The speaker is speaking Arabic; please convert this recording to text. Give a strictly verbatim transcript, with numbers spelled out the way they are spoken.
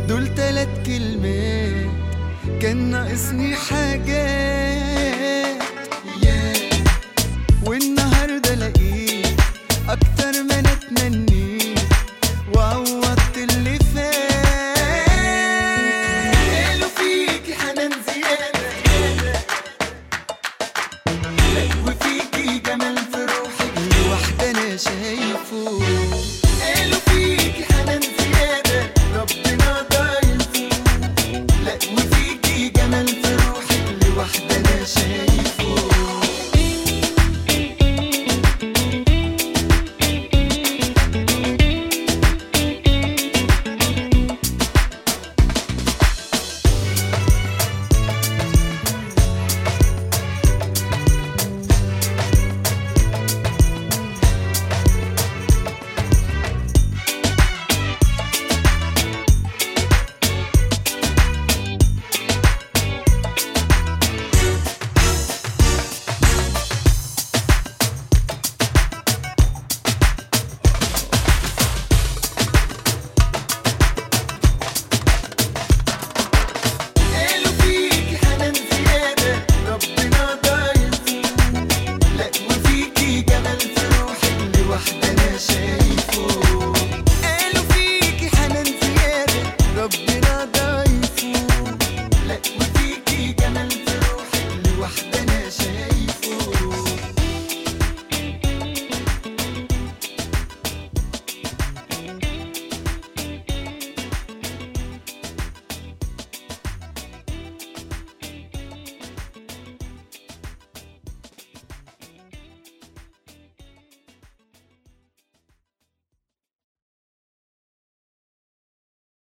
دول تلات كلمات كان ناقصني حاجات yeah. والنهارده لقيت اكتر ما انا اتمنيت وعوضت اللي فات. قالوا فيكي حنان زيادة وفيكي جمال في روحك لوحدة انا شايفه. قالوا فيكي حنان زيادة ربنا ضايفه، لا وفيكي جمال في روحك لوحدة انا شايفه. واحدة أنا شايفه.